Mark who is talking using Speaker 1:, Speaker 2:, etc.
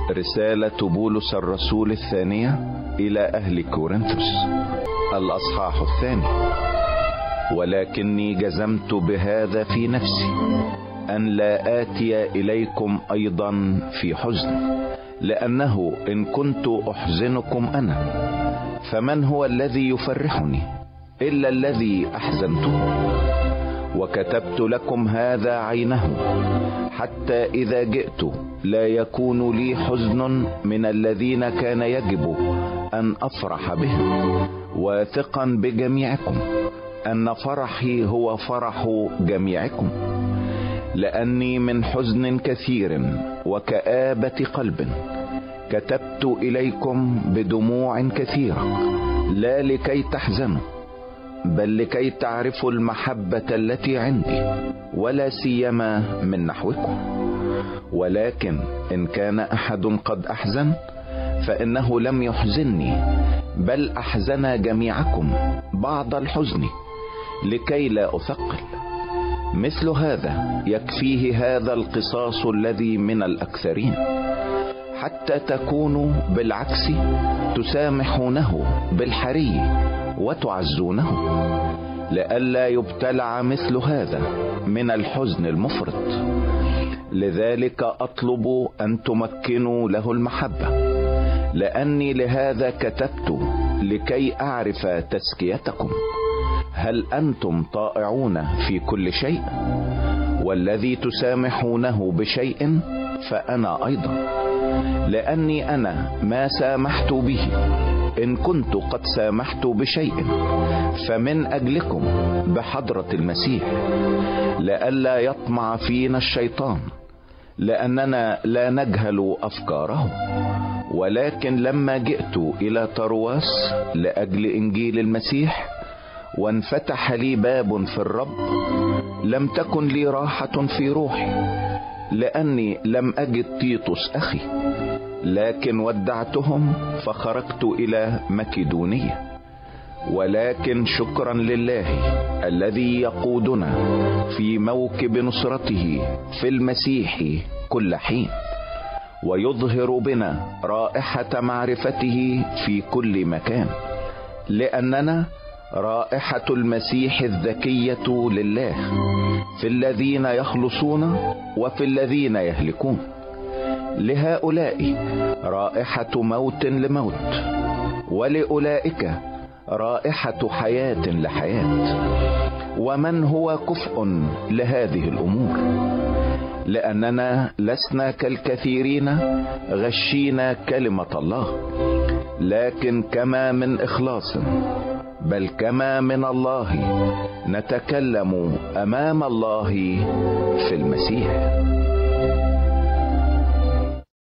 Speaker 1: رسالة بولس الرسول الثانية إلى أهل كورنثوس، الأصحاح 2. ولكني جزمت بهذا في نفسي أن لا آتي إليكم أيضا في حزن، لأنه إن كنت أحزنكم أنا فمن هو الذي يفرحني إلا الذي أحزنته؟ وكتبت لكم هذا عينه، حتى إذا جئت لا يكون لي حزن من الذين كان يجب أن أفرح بهم، واثقا بجميعكم أن فرحي هو فرح جميعكم، لأني من حزن كثير وكآبة قلب كتبت إليكم بدموع كثيرة، لا لكي تحزنوا بل لكي تعرفوا المحبة التي عندي، ولا سيما من نحوكم. ولكن إن كان أحد قد أحزن فإنه لم يحزنني، بل أحزن جميعكم بعض الحزن لكي لا أثقل. مثل هذا يكفيه هذا القصاص الذي من الأكثرين، حتى تكونوا بالعكس تسامحونه بالحري وتعزونه، لئلا يبتلع مثل هذا من الحزن المفرط. لذلك أطلب أن تمكنوا له المحبة، لأني لهذا كتبت لكي أعرف تزكيتكم. هل أنتم طائعون في كل شيء؟ والذي تسامحونه بشيء فأنا أيضا، لأني أنا ما سامحت به إن كنت قد سامحت بشيء فمن أجلكم بحضرة المسيح، لئلا يطمع فينا الشيطان، لأننا لا نجهل أفكاره. ولكن لما جئت إلى طرواس لأجل إنجيل المسيح وانفتح لي باب في الرب، لم تكن لي راحة في روحي، لأني لم أجد تيتوس أخي، لكن ودعتهم فخرجت إلى مكدونية. ولكن شكرا لله الذي يقودنا في موكب نصرته في المسيح كل حين، ويظهر بنا رائحة معرفته في كل مكان، لأننا رائحة المسيح الذكية لله في الذين يخلصون وفي الذين يهلكون. لهؤلاء رائحة موت لموت، ولأولئك رائحة حياة لحياة. ومن هو كفء لهذه الأمور؟ لأننا لسنا كالكثيرين غشينا كلمة الله، لكن كما من إخلاص بل كما من الله نتكلم أمام الله في المسيح.